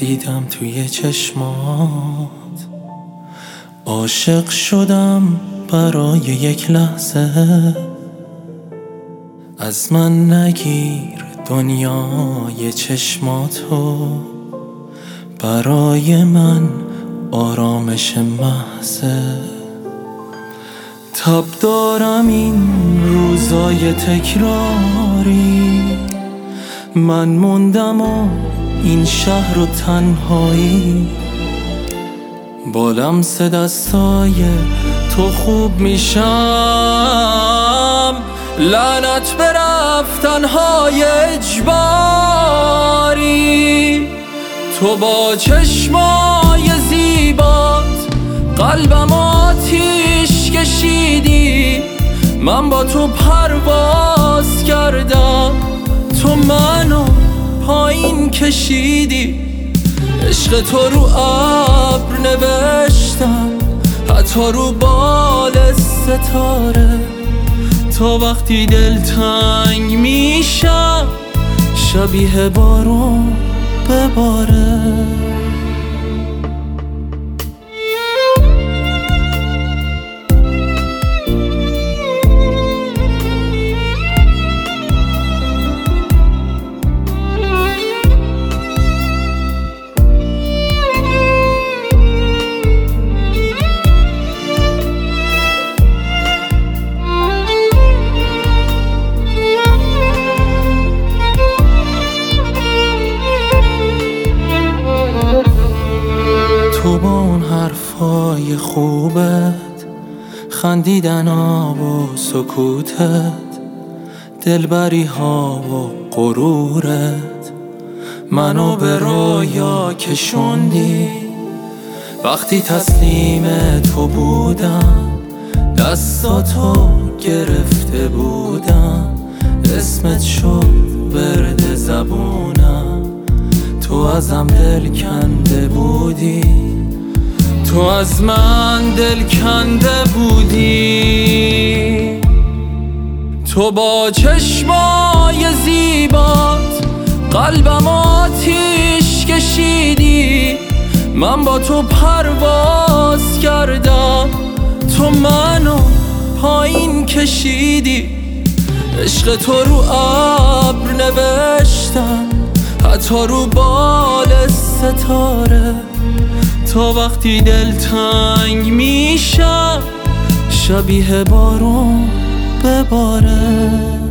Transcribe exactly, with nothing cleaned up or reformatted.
دیدم توی چشمات، عاشق شدم برای یک لحظه. از من نگیر دنیای چشماتو، برای من آرامش محضه. تب دارم این روزای تکراری، من موندم و این شهر و تنهایی. با لمس دستای تو خوب میشم، لعنت به رفتنهای اجباری. تو با چشمای زیبات قلبم آتیش کشیدی، من با تو پرواز کردم، تو منو پایین کشیدی. عشق تو رو ابر نوشتم، حتی رو بال ستاره. تا وقتی دلتنگ میشم، شبیه بارون بباره. تو با اون حرفای خوبت، خندیدن ها و سکوتت، دلبری ها و غرورت، منو به رویا کشوندی. وقتی تسلیم تو بودم، دستاتو گرفته بودم، اسمت شد ورد زبونم. تو ازم دل کنده بودی، تو از من دل کنده بودی. تو با چشمای زیبات قلبم آتیش کشیدی، من با تو پرواز کردم، تو منو پایین کشیدی. عشق تو رو ابر نوشتم، حتی رو بال ستاره. تا وقتی دلتنگ میشم، شبیه بارون بباره.